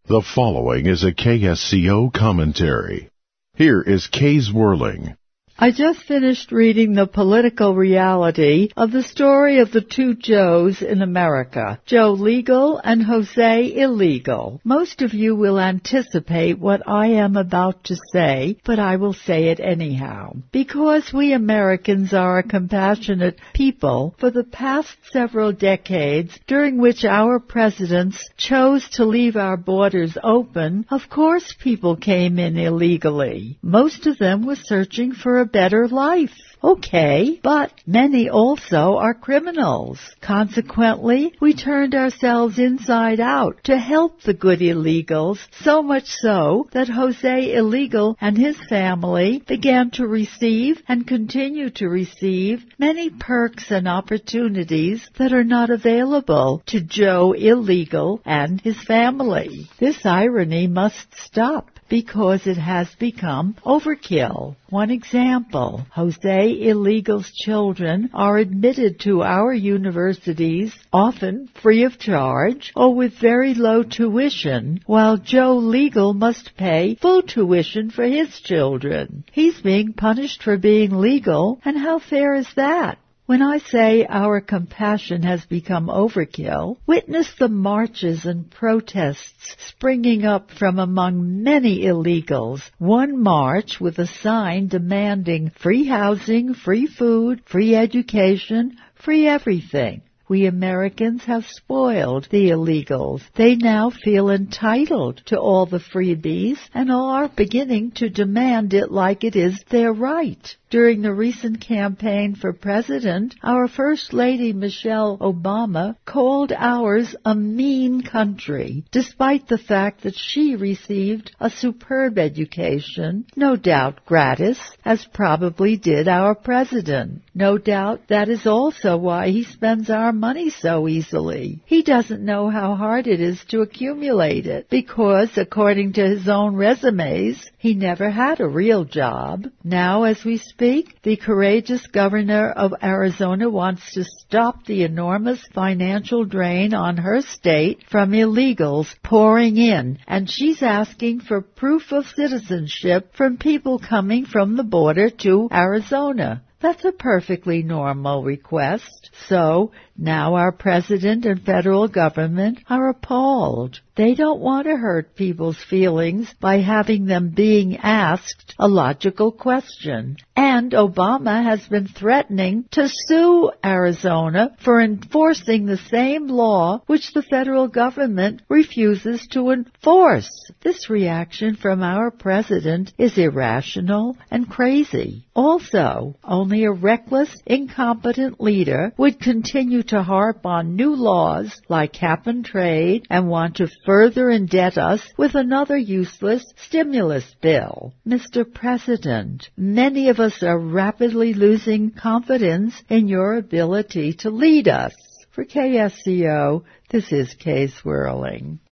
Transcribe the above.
The following is a KSCO commentary. Here is Kay Zwirling. I just finished reading the political reality of the story of the two Joes in America, Joe Legal and Jose Illegal. Most of you will anticipate what I am about to say, but I will say it anyhow. Because we Americans are a compassionate people, for the past several decades, during which our presidents chose to leave our borders open, of course people came in illegally. Most of them were searching for a better life. Okay, but many also are criminals. Consequently, we turned ourselves inside out to help the good illegals, so much so that Jose Illegal and his family began to receive and continue to receive many perks and opportunities that are not available to Joe Illegal and his family. This irony must stop, because it has become overkill. One example, Jose Illegal's children are admitted to our universities, often free of charge or with very low tuition, while Joe Legal must pay full tuition for his children. He's being punished for being legal, and how fair is that? When I say our compassion has become overkill, witness the marches and protests springing up from among many illegals. One march with a sign demanding free housing, free food, free education, free everything. We Americans have spoiled the illegals. They now feel entitled to all the freebies and are beginning to demand it like it is their right. During the recent campaign for president, our First Lady Michelle Obama called ours a mean country, despite the fact that she received a superb education, no doubt gratis, as probably did our president. No doubt that is also why he spends our money so easily. He doesn't know how hard it is to accumulate it, because, according to his own resumes, he never had a real job. Now, as we speak, the courageous governor of Arizona wants to stop the enormous financial drain on her state from illegals pouring in, and she's asking for proof of citizenship from people coming from the border to Arizona. That's a perfectly normal request. So, now our president and federal government are appalled. They don't want to hurt people's feelings by having them being asked a logical question. And Obama has been threatening to sue Arizona for enforcing the same law which the federal government refuses to enforce. This reaction from our president is irrational and crazy. Also, only a reckless, incompetent leader would continue to harp on new laws like cap and trade and want to further indebt us with another useless stimulus bill. Mr. President, many of us are rapidly losing confidence in your ability to lead us. For KSCO, this is Kay Zwirling.